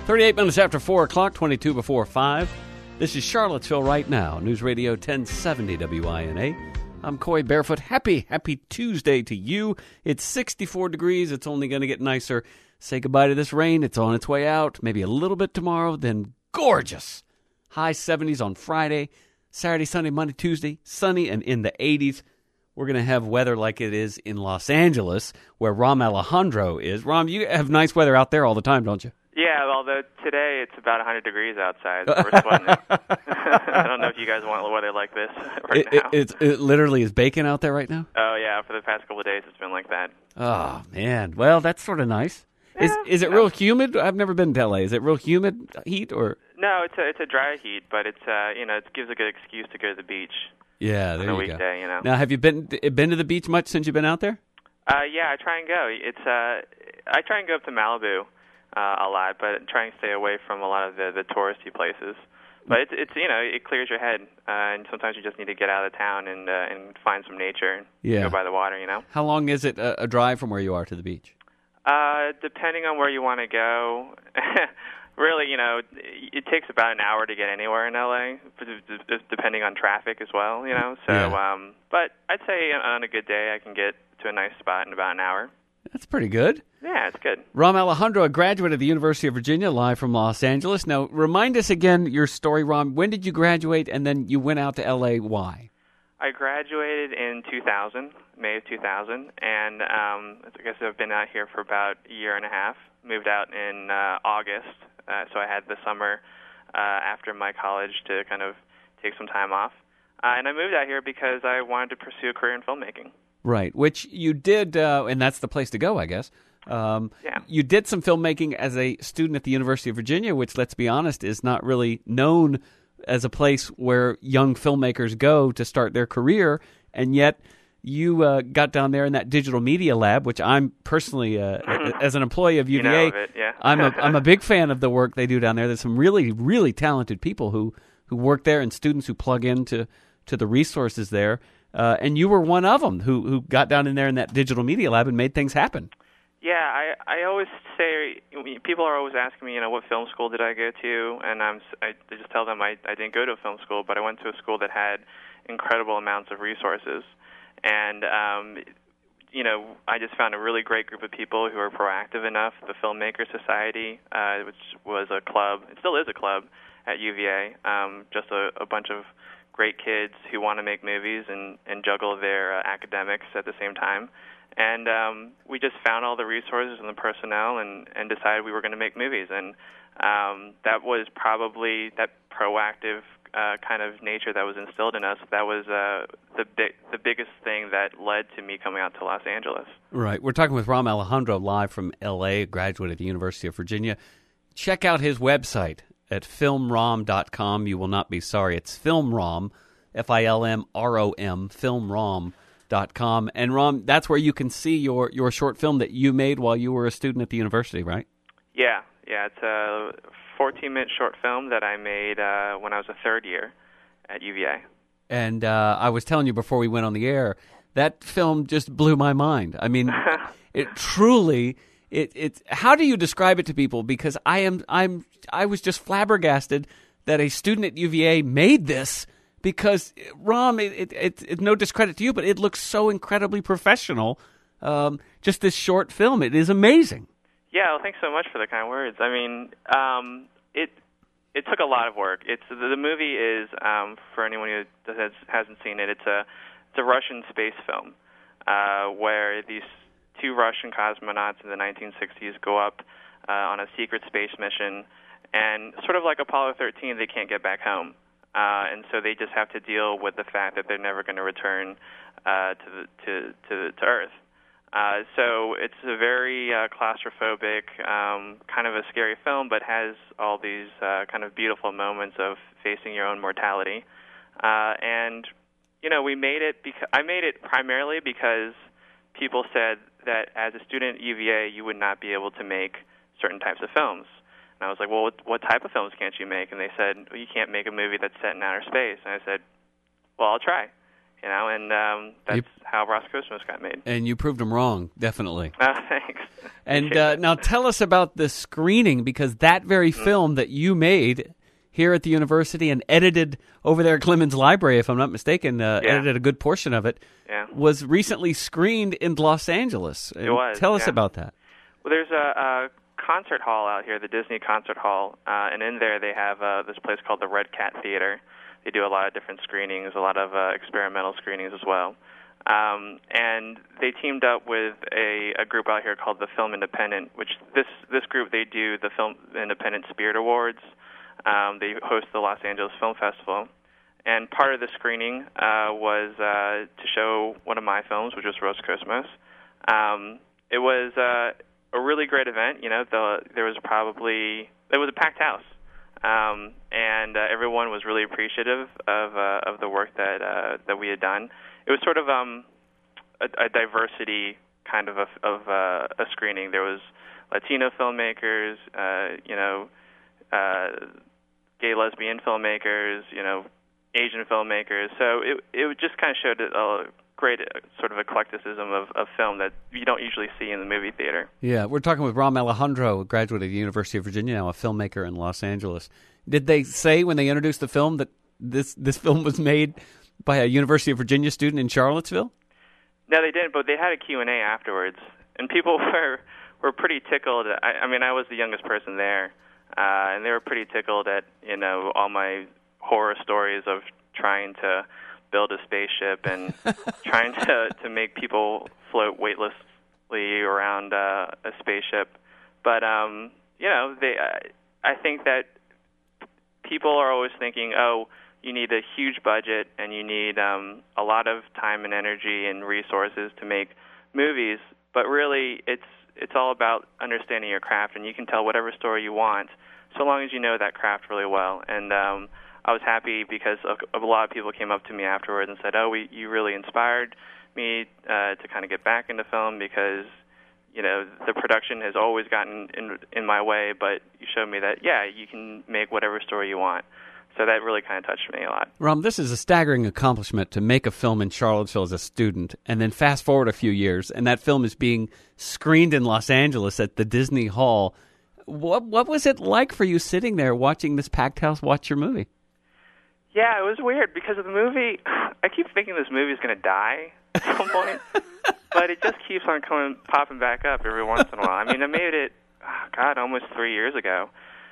38 minutes after 4 o'clock, 22 before 5. This is Charlottesville Right Now, News Radio 1070 WINA. I'm Coy Barefoot. Happy Tuesday to you. It's 64 degrees. It's only going to get nicer. Say goodbye to this rain. It's on its way out. Maybe a little bit tomorrow, then gorgeous. High 70s on Friday. Saturday, Sunday, Monday, Tuesday, sunny and in the 80s. We're going to have weather like it is in Los Angeles, where Rom Alejandro is. Rom, you have nice weather out there all the time, don't you? Yeah, although today it's about 100 degrees outside, so we're sweating it. I don't know if you guys want weather like this now. It literally is baking out there right now? Oh, yeah, for the past couple of days it's been like that. Oh, man. Well, that's sort of nice. Yeah, is it real humid? I've never been to L.A. Is it real humid heat? Or No, it's a dry heat, but it's it gives a good excuse to go to the beach. Yeah, there on you a weekday, go. Now, have you been to the beach much since you've been out there? Yeah, I try and go. I try and go up to Malibu a lot, but try and stay away from a lot of the touristy places. But it's it clears your head, and sometimes you just need to get out of town and find some nature and go by the water. How long is it a drive from where you are to the beach? Depending on where you want to go. Really, it takes about an hour to get anywhere in LA, depending on traffic as well, So, Yeah. But I'd say on a good day, I can get to a nice spot in about an hour. That's pretty good. Yeah, it's good. Rom Alejandro, a graduate of the University of Virginia, live from Los Angeles. Now, remind us again your story, Rom. When did you graduate, and then you went out to L.A.? Why? I graduated in 2000, May of 2000, and I guess I've been out here for about a year and a half. Moved out in August, so I had the summer after my college to kind of take some time off. And I moved out here because I wanted to pursue a career in filmmaking. Right, which you did, and that's the place to go, I guess. Yeah. You did some filmmaking as a student at the University of Virginia, which, let's be honest, is not really known as a place where young filmmakers go to start their career, and yet you got down there in that digital media lab, which I'm personally, as an employee of UVA, of it, yeah. I'm a big fan of the work they do down there. There's some really, really talented people who work there and students who plug into the resources there. And you were one of them who got down in there in that digital media lab and made things happen. Yeah, I always say, people are always asking me, what film school did I go to? And I just tell them I didn't go to a film school, but I went to a school that had incredible amounts of resources. And, I just found a really great group of people who are proactive enough. The Filmmaker Society, which was a club, it still is a club at UVA, just a bunch of great kids who want to make movies and juggle their academics at the same time. And we just found all the resources and the personnel and decided we were going to make movies. And that was probably that proactive kind of nature that was instilled in us. That was the biggest thing that led to me coming out to Los Angeles. Right. We're talking with Rom Alejandro live from L.A., a graduate of the University of Virginia. Check out his website at filmrom.com. You will not be sorry. It's Filmrom, Filmrom, filmrom.com. And Rom, that's where you can see your short film that you made while you were a student at the university, right? Yeah. It's a 14-minute short film that I made when I was a third year at UVA. And I was telling you before we went on the air, that film just blew my mind. I mean, it truly... It's how do you describe it to people? Because I was just flabbergasted that a student at UVA made this. Because Rom, it's no discredit to you, but it looks so incredibly professional. Just this short film, it is amazing. Yeah, well, thanks so much for the kind words. I mean, it took a lot of work. The movie is for anyone who hasn't seen it. It's a Russian space film where these two Russian cosmonauts in the 1960s go up on a secret space mission, and sort of like Apollo 13, they can't get back home. And so they just have to deal with the fact that they're never going to return to Earth. So it's a very claustrophobic, kind of a scary film, but has all these kind of beautiful moments of facing your own mortality. And we made it. I made it primarily because people said that as a student at UVA, you would not be able to make certain types of films. And I was like, well, what type of films can't you make? And they said, well, you can't make a movie that's set in outer space. And I said, well, I'll try. And that's how Roscosmos got made. And you proved them wrong, definitely. Thanks. And now tell us about the screening, because that very film that you made here at the university and edited over there at Clemens Library, if I'm not mistaken, edited a good portion of it, was recently screened in Los Angeles. It was. Tell us about that. Well, there's a concert hall out here, the Disney Concert Hall, and in there they have this place called the Red Cat Theater. They do a lot of different screenings, a lot of experimental screenings as well. And they teamed up with a group out here called the Film Independent, which this group, they do the Film Independent Spirit Awards. They host the Los Angeles Film Festival. And part of the screening was to show one of my films, which was Roscosmos. It was a really great event. It was a packed house. And everyone was really appreciative of the work that we had done. It was sort of a diversity kind of a screening. There was Latino filmmakers, gay, lesbian filmmakers, Asian filmmakers. So it just kind of showed a great sort of eclecticism of film that you don't usually see in the movie theater. Yeah, we're talking with Ram Alejandro, a graduate of the University of Virginia, now a filmmaker in Los Angeles. Did they say when they introduced the film that this film was made by a University of Virginia student in Charlottesville? No, they didn't, but they had a Q&A afterwards, and people were pretty tickled. I mean, I was the youngest person there, and they were pretty tickled at all my horror stories of trying to build a spaceship and trying to make people float weightlessly around a spaceship. But I think that people are always thinking, oh, you need a huge budget and you need a lot of time and energy and resources to make movies. But really, it's all about understanding your craft, and you can tell whatever story you want so long as you know that craft really well. And I was happy because a lot of people came up to me afterwards and said, "Oh, you really inspired me to kind of get back into film because the production has always gotten in my way, but you showed me that you can make whatever story you want." So that really kind of touched me a lot. Ram, this is a staggering accomplishment to make a film in Charlottesville as a student, and then fast forward a few years, and that film is being screened in Los Angeles at the Disney Hall. What was it like for you sitting there watching this packed house watch your movie? Yeah, it was weird because of the movie. I keep thinking this movie is going to die at some point, but it just keeps on popping back up every once in a while. I mean, I made it, almost 3 years ago.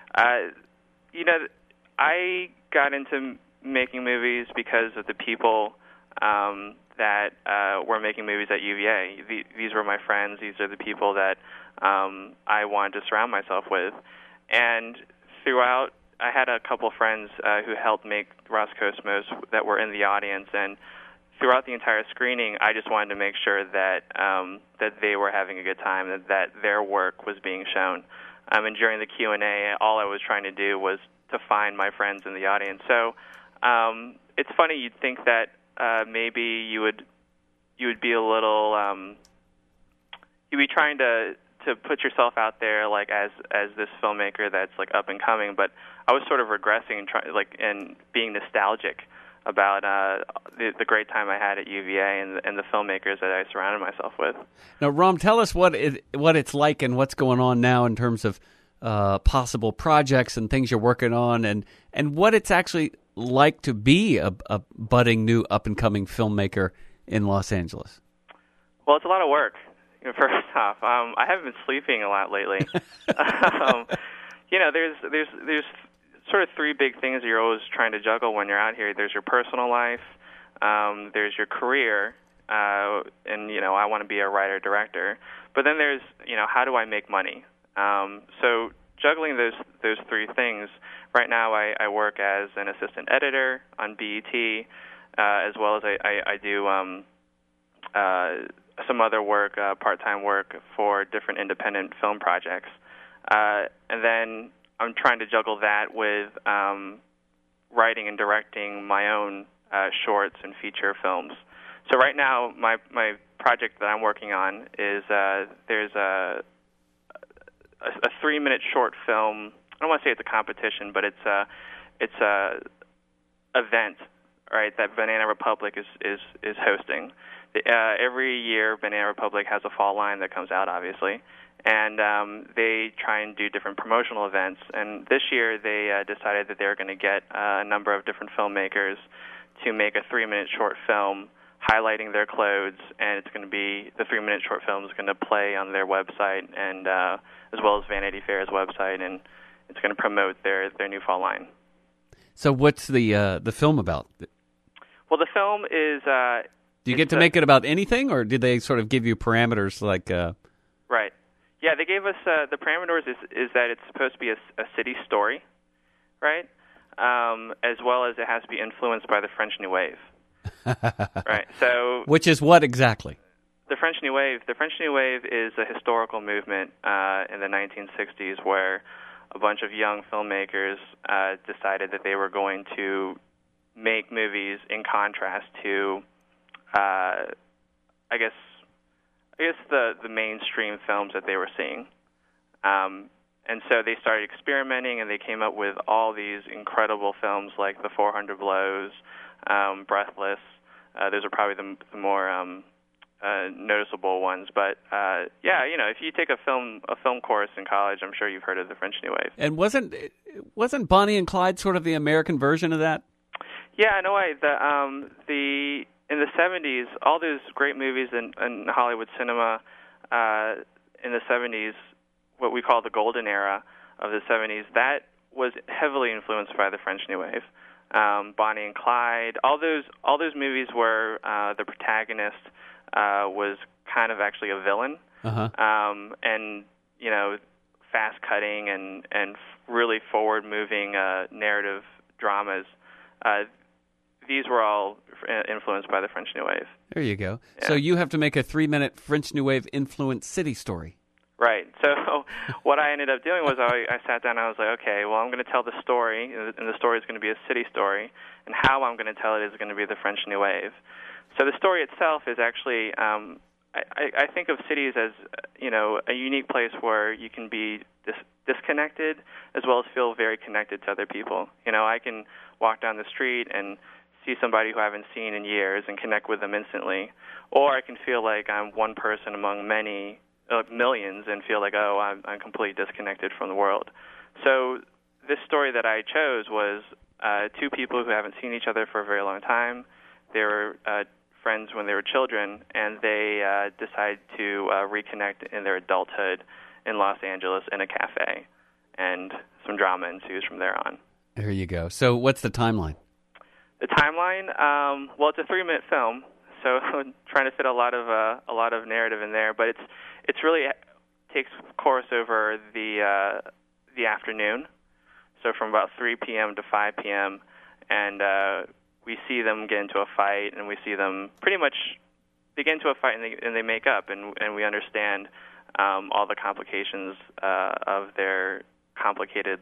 I got into making movies because of the people that were making movies at UVA. These were my friends. These are the people that I wanted to surround myself with. And throughout, I had a couple friends who helped make Roscosmos that were in the audience. And throughout the entire screening, I just wanted to make sure that that they were having a good time, that their work was being shown. And during the Q&A, all I was trying to do was to find my friends in the audience. So it's funny, you'd think that maybe you would be a little you'd be trying to put yourself out there like as this filmmaker that's like up and coming, but I was sort of regressing and being nostalgic about the great time I had at UVA and the filmmakers that I surrounded myself with. Now, Ram, tell us what it's like and what's going on now in terms of possible projects and things you're working on, and what it's actually like to be a budding new up-and-coming filmmaker in Los Angeles. Well, it's a lot of work. First off, I haven't been sleeping a lot lately. There's sort of three big things you're always trying to juggle when you're out here. There's your personal life, there's your career, and I want to be a writer-director. But then there's how do I make money? So juggling those three things. Right now, I work as an assistant editor on BET, as well as I do some other work, part-time work for different independent film projects. And then I'm trying to juggle that with writing and directing my own shorts and feature films. So right now, my project that I'm working on is there's a 3-minute short film. I don't want to say it's a competition, but it's a event right, that Banana Republic is hosting. Every year, Banana Republic has a fall line that comes out, obviously, and they try and do different promotional events. And this year, they decided that they were going to get a number of different filmmakers to make a 3-minute short film highlighting their clothes, and it's going to be the 3-minute short film is going to play on their website, and as well as Vanity Fair's website, and it's going to promote their new fall line. So what's the film about? Well, the film is. Do you get to make it about anything, or did they sort of give you parameters like? Right. Yeah, they gave us the parameters is that it's supposed to be a city story, right? As well as it has to be influenced by the French New Wave. Right. So. Which is what exactly? The French New Wave. The French New Wave is a historical movement in the 1960s where a bunch of young filmmakers decided that they were going to make movies in contrast to, I guess the mainstream films that they were seeing. And so they started experimenting, and they came up with all these incredible films like The 400 Blows, Breathless. Those are probably the more noticeable ones. But yeah, if you take a film course in college, I'm sure you've heard of the French New Wave. And wasn't Bonnie and Clyde sort of the American version of that? Yeah, in a way. In the 70s, all those great movies in Hollywood cinema in the 70s, what we call the golden era of the 70s, that was heavily influenced by the French New Wave. Bonnie and Clyde, all those movies where the protagonist was kind of actually a villain, and fast cutting and really forward moving narrative dramas. These were all influenced by the French New Wave. There you go. Yeah. So you have to make a 3-minute French New Wave influenced city story. Right. So what I ended up doing was I sat down and I was like, okay, well, I'm going to tell the story, and the story is going to be a city story, and how I'm going to tell it is going to be the French New Wave. So the story itself is actually, I think of cities as, a unique place where you can be disconnected as well as feel very connected to other people. I can walk down the street and see somebody who I haven't seen in years and connect with them instantly, or I can feel like I'm one person among many millions and feel like, I'm completely disconnected from the world. So this story that I chose was two people who haven't seen each other for a very long time. They were friends when they were children, and they decided to reconnect in their adulthood in Los Angeles in a cafe, and some drama ensues from there on. There you go. So what's the timeline? The timeline, well, it's a 3-minute film, so trying to fit a lot of narrative in there, but it's really takes course over the afternoon, so from about 3 p.m. to 5 p.m., and we see them get into a fight, and we see them pretty much they get into a fight and they make up, and we understand all the complications of their complicated.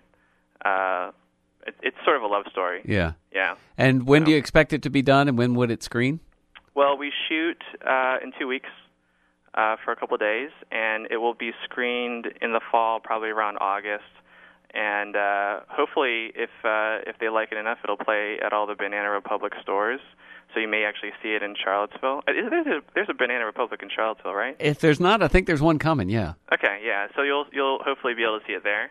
It's sort of a love story. Yeah. Yeah. And when do you expect it to be done, and when would it screen? Well, we shoot in 2 weeks for a couple of days, and it will be screened in the fall, probably around August. And hopefully, if they like it enough, it'll play at all the Banana Republic stores. So you may actually see it in Charlottesville. There's a Banana Republic in Charlottesville, right? If there's not, I think there's one coming. Yeah. Okay. Yeah. So you'll hopefully be able to see it there.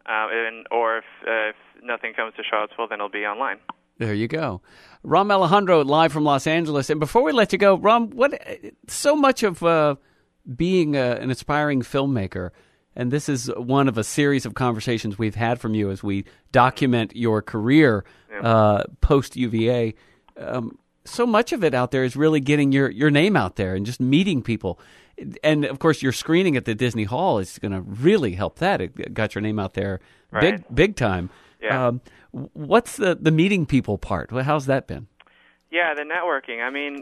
Or if nothing comes to Charlottesville, then it'll be online. There you go. Ram Alejandro, live from Los Angeles. And before we let you go, Ram, so much of being an aspiring filmmaker, and this is one of a series of conversations we've had from you as we document your career post-UVA, so much of it out there is really getting your name out there and just meeting people. And, of course, your screening at the Disney Hall is going to really help that. It got your name out there big time. Yeah. What's the meeting people part? How's that been? Yeah, the networking. I mean,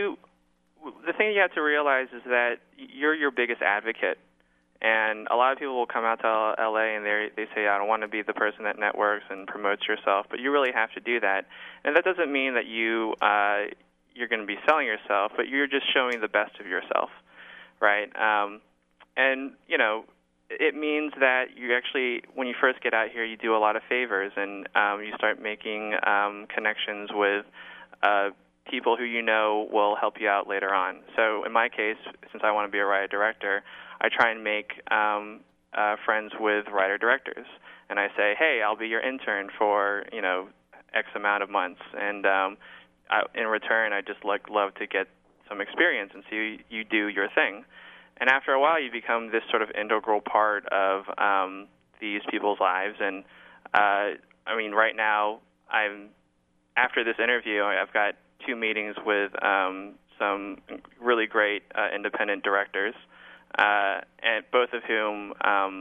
the thing you have to realize is that you're your biggest advocate. And a lot of people will come out to L.A. and they say, I don't want to be the person that networks and promotes yourself, but you really have to do that. And that doesn't mean that you're going to be selling yourself, but you're just showing the best of yourself, right? And, it means that you actually, when you first get out here, you do a lot of favors, and you start making connections with people who you know will help you out later on. So in my case, since I want to be a writer-director, I try and make friends with writer-directors. And I say, hey, I'll be your intern for, X amount of months. And in return, I just love to get some experience and see you do your thing. And after a while, you become this sort of integral part of these people's lives. And, right now, after this interview, I've got 2 meetings with some really great independent directors, and both of whom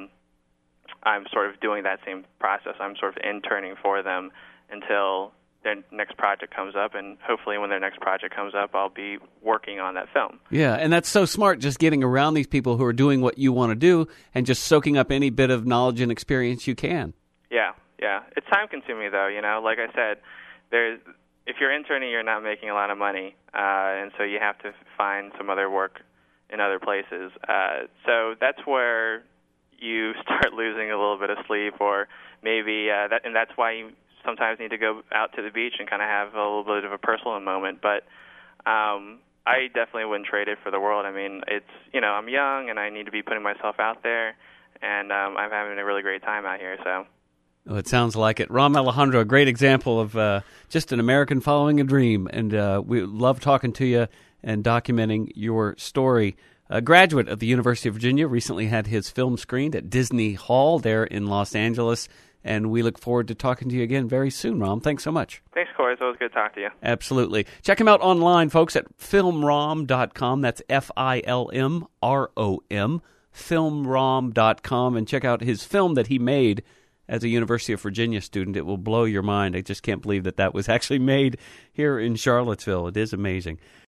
I'm sort of doing that same process. I'm sort of interning for them until their next project comes up, and hopefully when their next project comes up, I'll be working on that film. Yeah, and that's so smart, just getting around these people who are doing what you want to do and just soaking up any bit of knowledge and experience you can. Yeah. It's time-consuming, though, Like I said, if you're interning, you're not making a lot of money, and so you have to find some other work in other places. So that's where you start losing a little bit of sleep, or maybe and that's why you sometimes need to go out to the beach and kind of have a little bit of a personal moment. But I definitely wouldn't trade it for the world. I mean, it's I'm young and I need to be putting myself out there, and I'm having a really great time out here. So. Well, it sounds like it. Ram Alejandro, a great example of just an American following a dream, and we love talking to you and documenting your story. A graduate of the University of Virginia, recently had his film screened at Disney Hall there in Los Angeles, and we look forward to talking to you again very soon, Ram. Thanks so much. Thanks, Corey. It's always good to talk to you. Absolutely. Check him out online, folks, at filmrom.com. That's FILMROM, filmrom.com, and check out his film that he made as a University of Virginia student. It will blow your mind. I just can't believe that was actually made here in Charlottesville. It is amazing.